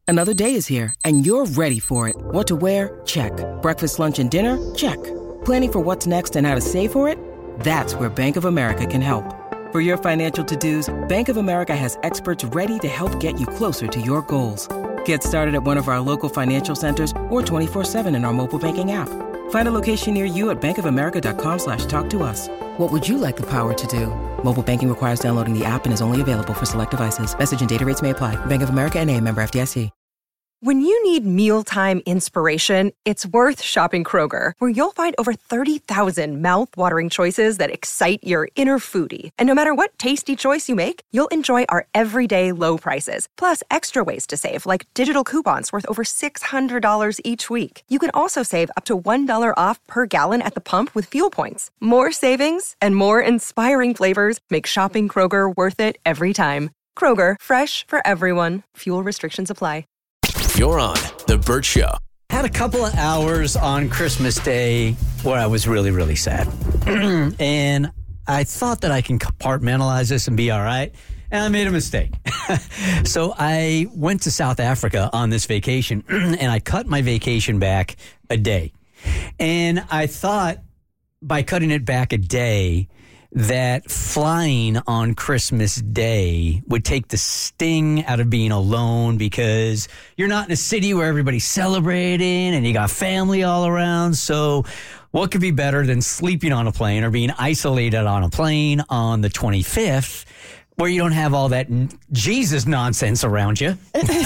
Another day is here, and you're ready for it. What to wear? Check. Breakfast, lunch, and dinner? Check. Planning for what's next and how to save for it? That's where Bank of America can help. For your financial to-dos, Bank of America has experts ready to help get you closer to your goals. Get started at one of our local financial centers or 24/7 in our mobile banking app. Find a location near you at bankofamerica.com/talktous. What would you like the power to do? Mobile banking requires downloading the app and is only available for select devices. Message and data rates may apply. Bank of America N.A., member FDIC. When you need mealtime inspiration, it's worth shopping Kroger, where you'll find over 30,000 mouth-watering choices that excite your inner foodie. And no matter what tasty choice you make, you'll enjoy our everyday low prices, plus extra ways to save, like digital coupons worth over $600 each week. You can also save up to $1 off per gallon at the pump with fuel points. More savings and more inspiring flavors make shopping Kroger worth it every time. Kroger, fresh for everyone. Fuel restrictions apply. You're on The Bert Show. Had a couple of hours on Christmas Day where I was really, really sad. And I thought that I can compartmentalize this and be all right. And I made a mistake. So I went to South Africa on this vacation, and I cut my vacation back a day. And I thought by cutting it back a day, that flying on Christmas Day would take the sting out of being alone, because you're not in a city where everybody's celebrating and you got family all around. So what could be better than sleeping on a plane or being isolated on a plane on the 25th, where you don't have all that Jesus nonsense around you?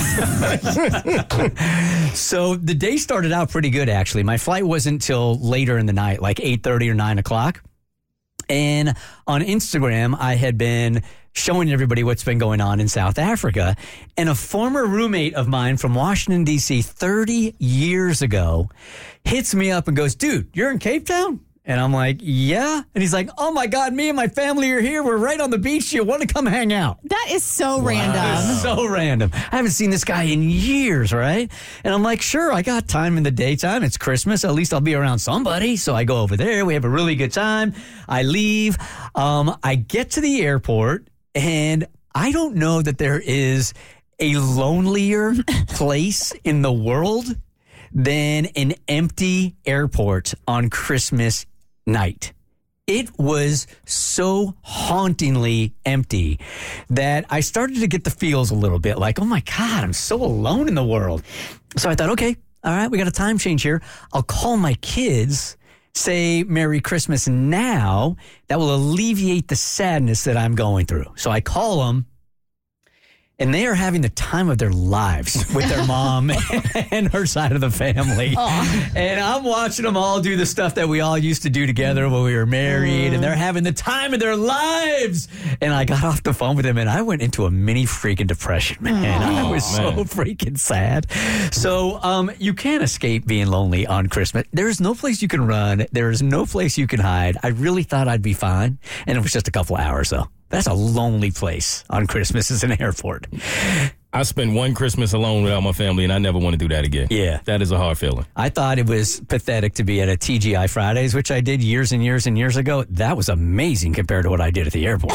So the day started out pretty good, actually. My flight wasn't till later in the night, like 8:30 or 9 o'clock. And on Instagram, I had been showing everybody what's been going on in South Africa. And a former roommate of mine from Washington, D.C., 30 years ago, hits me up and goes, "Dude, you're in Cape Town?" And I'm like, "Yeah." And he's like, "Oh my God, me and my family are here. We're right on the beach. You want to come hang out?" That is so random. It's so random. I haven't seen this guy in years, right? And I'm like, "Sure, I got time in the daytime. It's Christmas. At least I'll be around somebody." So I go over there. We have a really good time. I leave. I get to the airport, and I don't know that there is a lonelier place in the world than an empty airport on Christmas night. It was so hauntingly empty that I started to get the feels a little bit like, oh my God, I'm so alone in the world. So I thought, okay, all right, we got a time change here. I'll call my kids, say Merry Christmas now. That will alleviate the sadness that I'm going through. So I call them, and they are having the time of their lives with their mom and her side of the family. Aww. And I'm watching them all do the stuff that we all used to do together when we were married, and they're having the time of their lives. And I got off the phone with them, and I went into a mini freaking depression, man. I was so freaking sad. So you can't escape being lonely on Christmas. There's no place you can run. There's no place you can hide. I really thought I'd be fine, and it was just a couple of hours, though. That's a lonely place on Christmas is an airport. I spent one Christmas alone without my family, and I never want to do that again. Yeah. That is a hard feeling. I thought it was pathetic to be at a TGI Fridays, which I did years and years and years ago. That was amazing compared to what I did at the airport.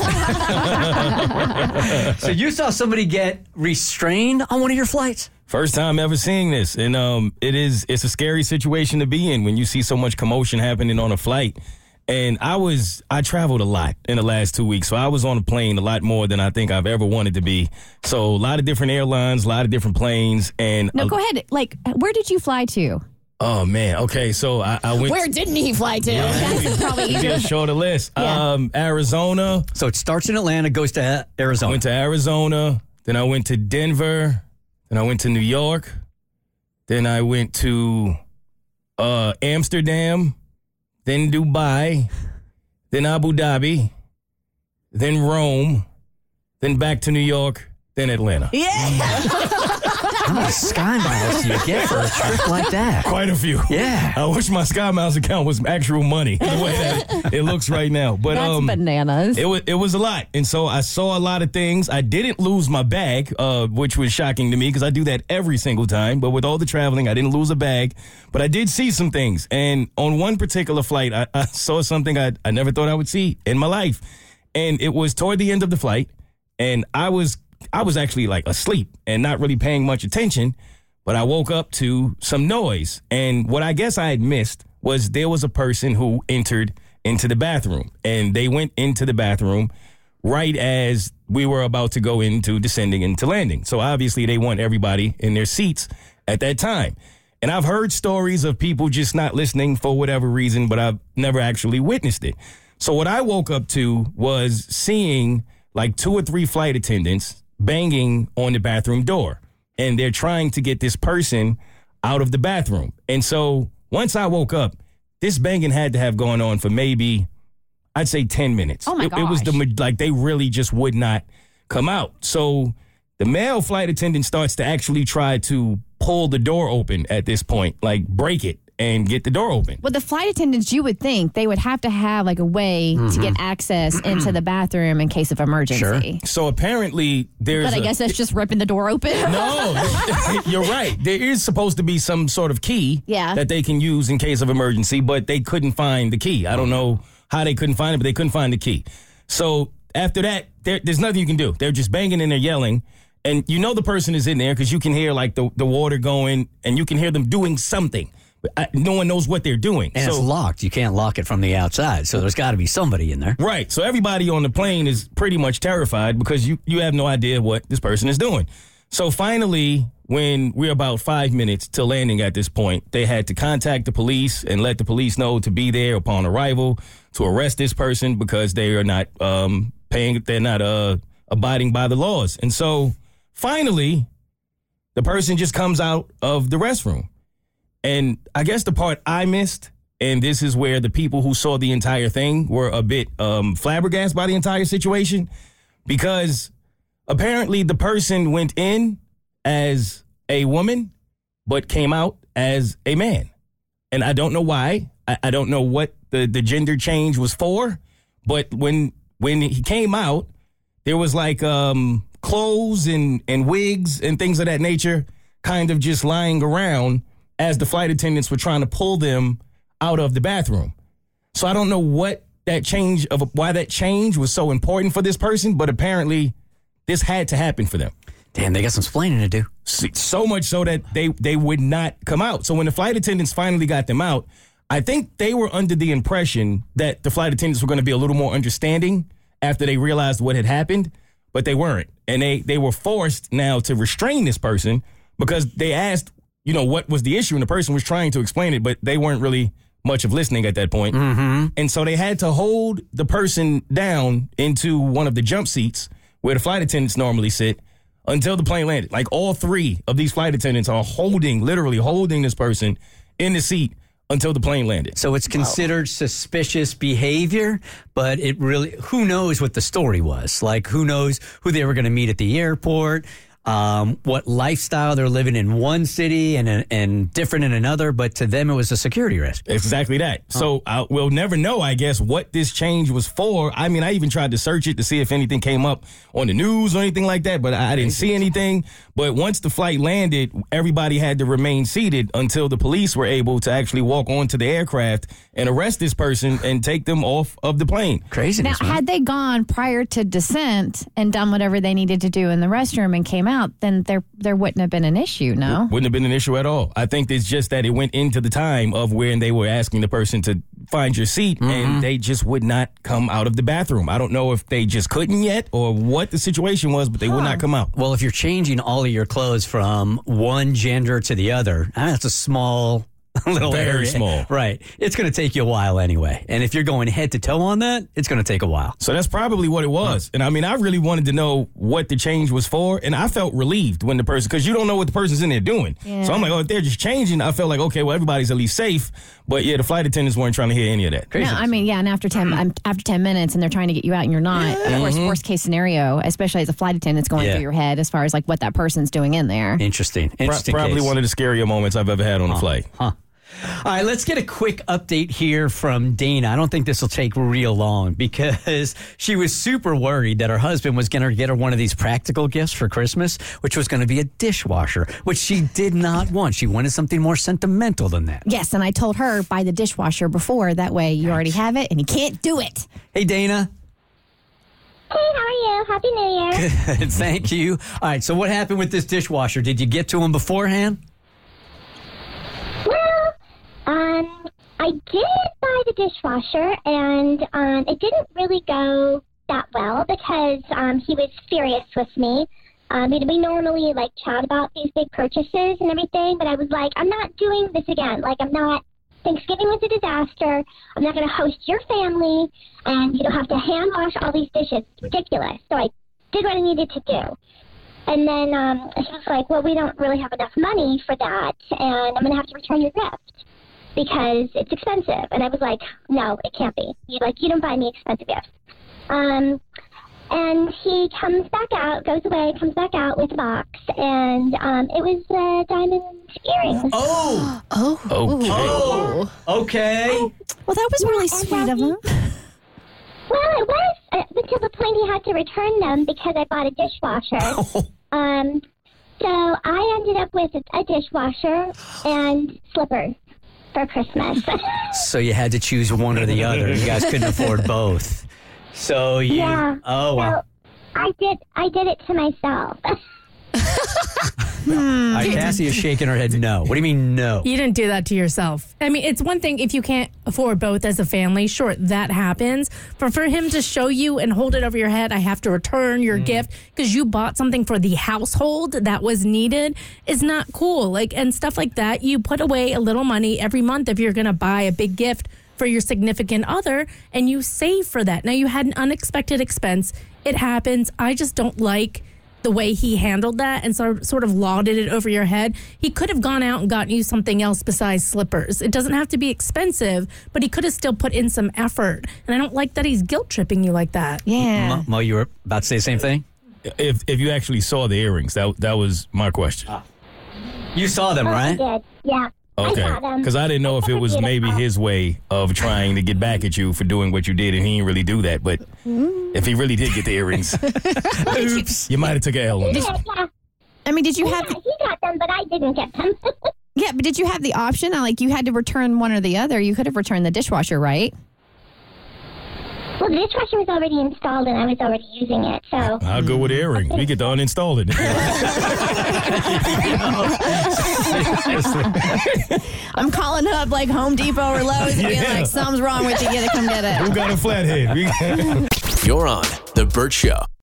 So you saw somebody get restrained on one of your flights? First time ever seeing this, and it's a scary situation to be in when you see so much commotion happening on a flight. And I traveled a lot in the last 2 weeks, so I was on a plane a lot more than I think I've ever wanted to be. So a lot of different airlines, a lot of different planes. And no, go ahead. Like, where did you fly to? Oh, man. Okay, so I went. Where didn't he fly to? That's probably easier. Just short a list. Yeah. Arizona. So it starts in Atlanta, goes to Arizona. I went to Arizona, then I went to Denver, then I went to New York, then I went to Amsterdam, then Dubai, then Abu Dhabi, then Rome, then back to New York, then Atlanta. Yeah. How many Sky Miles do you get for a trip like that? Quite a few. Yeah. I wish my Sky Miles account was actual money the way that it looks right now. But that's bananas. It was a lot. And so I saw a lot of things. I didn't lose my bag, which was shocking to me because I do that every single time. But with all the traveling, I didn't lose a bag. But I did see some things. And on one particular flight, I saw something I never thought I would see in my life. And it was toward the end of the flight. And I was I was actually like asleep and not really paying much attention, but I woke up to some noise. And what I guess I had missed was there was a person who entered into the bathroom, and they went into the bathroom right as we were about to go into descending into landing. So obviously they want everybody in their seats at that time. And I've heard stories of people just not listening for whatever reason, but I've never actually witnessed it. So what I woke up to was seeing like 2 or 3 flight attendants banging on the bathroom door. And they're trying to get this person out of the bathroom. And so once I woke up, this banging had to have gone on for maybe, I'd say 10 minutes. Oh my gosh. It was like they really just would not come out. So the male flight attendant starts to actually try to pull the door open at this point, like break it and get the door open. Well, the flight attendants, you would think they would have to have like a way to get access into the bathroom in case of emergency. So apparently there's But I guess that's just ripping the door open. No, you're right. There is supposed to be some sort of key that they can use in case of emergency, but they couldn't find the key. I don't know how they couldn't find it, but they couldn't find the key. So after that, there's nothing you can do. They're just banging and they're yelling. And you know the person is in there because you can hear like the water going and you can hear them doing something. No one knows what they're doing. And it's locked. You can't lock it from the outside. So there's got to be somebody in there. Right. So everybody on the plane is pretty much terrified because you have no idea what this person is doing. So finally, when we're about 5 minutes to landing at this point, they had to contact the police and let the police know to be there upon arrival to arrest this person because they are not they're not abiding by the laws. And so finally, the person just comes out of the restroom. And I guess the part I missed, and this is where the people who saw the entire thing were a bit flabbergasted by the entire situation, because apparently the person went in as a woman, but came out as a man. And I don't know why. I don't know what the gender change was for, but when he came out, there was like clothes and wigs and things of that nature kind of just lying around as the flight attendants were trying to pull them out of the bathroom. So I don't know why that change was so important for this person, but apparently this had to happen for them. Damn, they got some splaining to do. So much so that they would not come out. So when the flight attendants finally got them out, I think they were under the impression that the flight attendants were going to be a little more understanding after they realized what had happened, but they weren't. And they were forced now to restrain this person because they asked, what was the issue? And the person was trying to explain it, but they weren't really much of listening at that point. Mm-hmm. And so they had to hold the person down into one of the jump seats where the flight attendants normally sit until the plane landed. Like all 3 of these flight attendants are literally holding this person in the seat until the plane landed. So it's considered suspicious behavior, but it really, who knows what the story was? Like, who knows who they were going to meet at the airport? What lifestyle they're living in one city and different in another, but to them it was a security risk. Exactly that. So we'll never know, I guess, what this change was for. I mean, I even tried to search it to see if anything came up on the news or anything like that, but I didn't see anything. But once the flight landed, everybody had to remain seated until the police were able to actually walk onto the aircraft and arrest this person and take them off of the plane. Craziness. Now, had they gone prior to descent and done whatever they needed to do in the restroom and came out, then there wouldn't have been an issue, no? Wouldn't have been an issue at all. I think it's just that it went into the time of when they were asking the person to find your seat, and they just would not come out of the bathroom. I don't know if they just couldn't yet or what the situation was, but they would not come out. Well, if you're changing all of your clothes from one gender to the other, that's a small little Very area. small. Right. It's going to take you a while anyway. And if you're going head to toe on that, it's going to take a while. So that's probably what it was. And I mean, I really wanted to know what the change was for. And I felt relieved when the person, because you don't know what the person's in there doing. Yeah. So I'm like, if they're just changing, I felt like, okay, well, everybody's at least safe. But yeah, the flight attendants weren't trying to hear any of that. No, I mean, and after 10 minutes and they're trying to get you out and you're not, of course, worst case scenario, especially as a flight attendant's going through your head as far as like what that person's doing in there. Interesting Probably case. one of the scarier moments I've ever had on a flight. All right, let's get a quick update here from Dana. I don't think this will take real long because she was super worried that her husband was going to get her one of these practical gifts for Christmas, which was going to be a dishwasher, which she did not want. She wanted something more sentimental than that. Yes, and I told her, buy the dishwasher before. That way you already have it and you can't do it. Hey, Dana. Hey, how are you? Happy New Year. Thank you. All right, so what happened with this dishwasher? Did you get to him beforehand? Well, I did buy the dishwasher, and it didn't really go that well because he was furious with me. We normally chat about these big purchases and everything, but I was like, I'm not doing this again. Thanksgiving was a disaster. I'm not going to host your family, and you don't have to hand wash all these dishes. It's ridiculous. So I did what I needed to do. And then she was like, well, we don't really have enough money for that, and I'm going to have to return your gift because it's expensive. And I was like, no, it can't be. You don't buy me expensive gifts. And he comes back out, goes away, comes back out with a box, and it was diamond earrings. Okay. Well, that was really sweet of him. Well, it was until the point he had to return them because I bought a dishwasher. So I ended up with a dishwasher and slippers for Christmas. So you had to choose one or the other. You guys couldn't afford both. So you... Yeah. Oh, wow. So I did it to myself. Cassie is shaking her head no. What do you mean no? You didn't do that to yourself. I mean, it's one thing if you can't afford both as a family. Sure, that happens. But for him to show you and hold it over your head, I have to return your gift because you bought something for the household that was needed is not cool. And stuff like that, you put away a little money every month if you're going to buy a big gift for your significant other, and you save for that. Now, you had an unexpected expense. It happens. I just don't like the way he handled that and sort of lauded it over your head. He could have gone out and gotten you something else besides slippers. It doesn't have to be expensive, but he could have still put in some effort. And I don't like that he's guilt-tripping you like that. Yeah. Mo, you were about to say the same thing? If you actually saw the earrings, that was my question. You saw them, right? I did, yeah. Okay, because I didn't know if it was maybe his way of trying to get back at you for doing what you did, and he didn't really do that. But if he really did get the earrings, oops, you might have took an L on this. Yeah. I mean, did you have... He got them, but I didn't get them. Yeah, but did you have the option? You had to return one or the other. You could have returned the dishwasher, right? Well, the dishwasher was already installed, and I was already using it, so... I'll go with earrings. We get to uninstall it. I'm calling up Home Depot or Lowe's and being like, something's wrong with you. You gotta come get it. Who got a flathead? You're on The Burt Show.